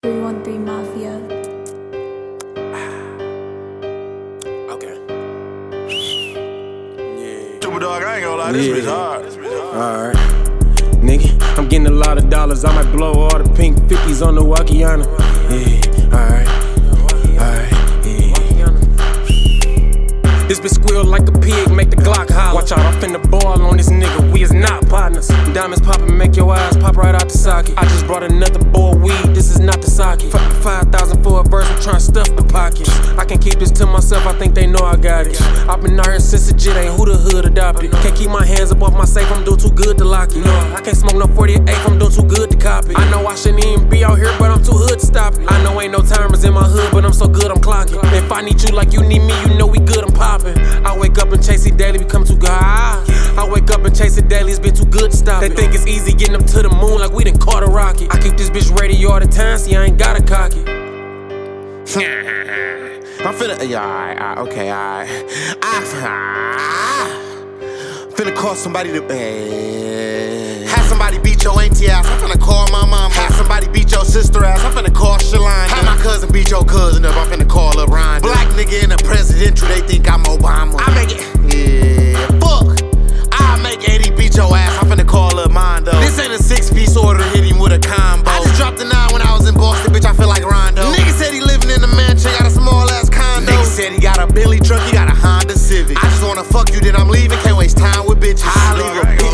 313 Mafia. Okay. Yeah. Super dog, I ain't gonna lie, this bitch hard. Alright. Nigga, I'm getting a lot of dollars. I might blow all the pink 50s on the Wakiana. Yeah, alright. Alright, yeah. This bitch squeal like a pig, make the Glock holler. Watch out, I'm finna ball on this nigga. We is not partners. Diamonds poppin', make your eyes pop right out the socket. I just brought another bowl of weed, this is not the socket. 5,000 for a verse, I'm tryna stuff the pockets. I can't keep this to myself, I think they know I got it. I've been out here since the jit ain't who the hood adopted. Can't keep my hands up off my safe, I'm doing too good to lock it. No, I can't smoke no 48, I'm doing too good to copy. I know I shouldn't even be out here, but I'm too hood to stop it. I know ain't no timers in my hood, but I'm so good, I'm clocking. If I need you like you need me, you know we good, I'm popping. I wake up and chase it daily, become too good. I wake up and chase it daily, it's been too good to stop it. They think it's easy getting up to the moon like we done caught a rocket. I keep this bitch ready all the time, see I ain't gotta cock it. I'm finna, yeah, alright, okay, alright. Finna call somebody to, have somebody beat your auntie ass, I'm finna call my mama. Have somebody beat your sister ass, I'm finna call Shalane. Have my cousin beat your cousin up, I'm finna call her Rhonda. Black nigga in the presidential, they think I'm Obama. I make it, yeah, fuck. I make 80 beat your ass, I'm finna call her Mondo. This ain't a 6-piece order, hit him with a combo. I just dropped a 9 when I was in Boston, bitch, I feel like Rondo. Nigga said he living in a mansion, got a small ass condo. Nigga said he got a Billy truck, he got a Honda Civic. I just wanna fuck you, then I'm leaving, can't waste time with bitches. I leave a bitch.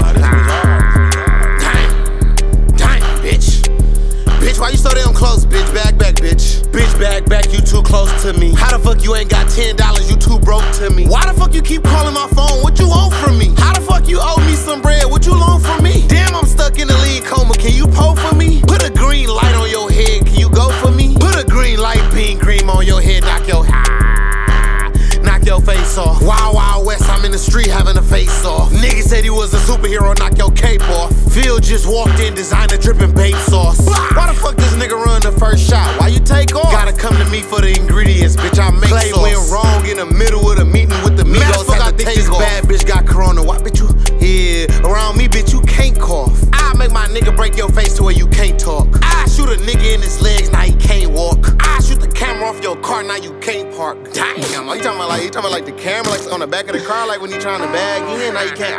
Damn, bitch. Bitch, why you so damn close, bitch? Back, bitch. Bitch, back, you too close to me. How the fuck you ain't got $10, you too broke to me? Why the fuck you keep calling my phone, what you want from me? How the fuck you owe me some bread, what you loan from me? Damn, I'm stuck in a lean coma, can you pull for me? Put a green light on your head, can you go for me? Put a green light, bean cream on your head, knock your face off. Wild, Wild West, I'm in the street having a face off. Nigga said he was a superhero, knock your cape off. Phil just walked in, designer dripping babe sauce. Why the fuck this nigga run the first shot? Why you take off? Gotta come to me for the ingredients, bitch, I make Clay sauce. Went wrong in the middle of the meeting with the Migos. I think this bad bitch got corona. Why, bitch, you? Yeah, around me, bitch, you can't cough. I make my nigga break your face to where you can't talk. I shoot a nigga in his legs, now he can't walk. I shoot the camera off your car, now you can't park. Damn, you talking about like the camera, like on the back of the car, like when you trying to bag in, now you can't.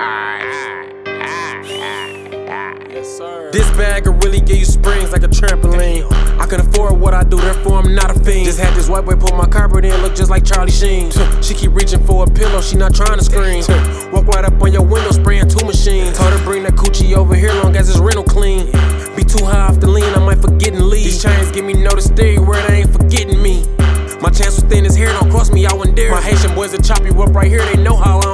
Yes, sir. This bag will really give you springs like a trampoline. I can afford what I do, therefore I'm not a fiend. Just had this white boy put my carpet in, look just like Charlie Sheen. She keep reaching for a pillow, she not trying to scream. Walk right up on your window, spraying 2 machines. Told her bring that coochie over here, long as it's rental clean. Be too high off the lean, I might forget and leave. These chains give me notice theory where they ain't forgetting me. My chance was thin as hair, don't cross me, I wouldn't dare. My Haitian boys will chop you up right here, they know how